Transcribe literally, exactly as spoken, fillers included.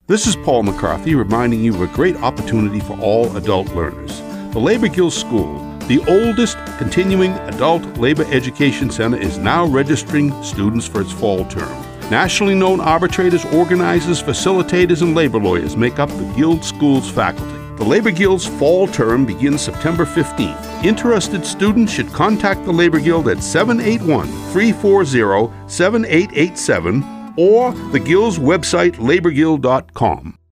This is Paul McCarthy reminding you of a great opportunity for all adult learners. The Labor Guild School, the oldest continuing adult labor education center, is now registering students for its fall term. Nationally known arbitrators, organizers, facilitators, and labor lawyers make up the Guild School's faculty. The Labor Guild's fall term begins September fifteenth. Interested students should contact the Labor Guild at seven eight one, three four zero, seven eight eight seven or the Guild's website, labor guild dot com.